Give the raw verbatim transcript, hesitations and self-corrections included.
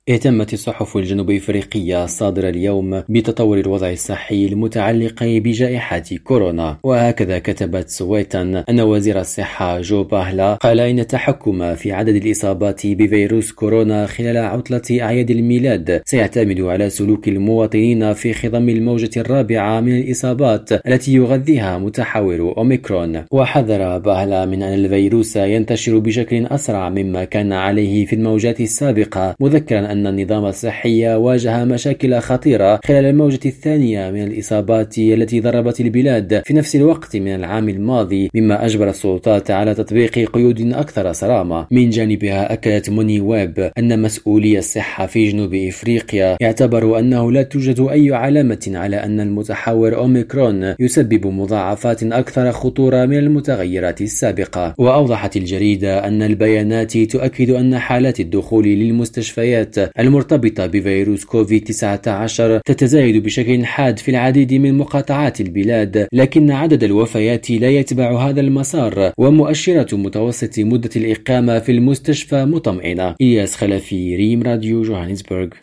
اهتمت الصحف الجنوب إفريقية الصادرة اليوم بتطور الوضع الصحي المتعلق بجائحة كورونا، وهكذا كتبت سويتن أن وزير الصحة جو باهلا قال إن التحكم في عدد الإصابات بفيروس كورونا خلال عطلة أعياد الميلاد سيعتمد على سلوك المواطنين في خضم الموجة الرابعة من الإصابات التي يغذيها متحور أوميكرون. وحذر باهلا من أن الفيروس ينتشر بشكل أسرع مما كان عليه في الموجات السابقة، مذكرا أن النظام الصحي واجه مشاكل خطيرة خلال الموجة الثانية من الإصابات التي ضربت البلاد في نفس الوقت من العام الماضي، مما أجبر السلطات على تطبيق قيود أكثر صرامة. من جانبها أكدت موني ويب أن مسؤولي الصحة في جنوب إفريقيا اعتبروا أنه لا توجد أي علامة على أن المتحور أوميكرون يسبب مضاعفات أكثر خطورة من المتغيرات السابقة. وأوضحت الجريدة أن البيانات تؤكد أن حالات الدخول للمستشفيات المرتبطة بفيروس كوفيد تسعة عشر تتزايد بشكل حاد في العديد من مقاطعات البلاد، لكن عدد الوفيات لا يتبع هذا المسار، ومؤشرات متوسط مدة الإقامة في المستشفى مطمئنة. إلياس خلفي، ريم راديو، جوهانسبرغ.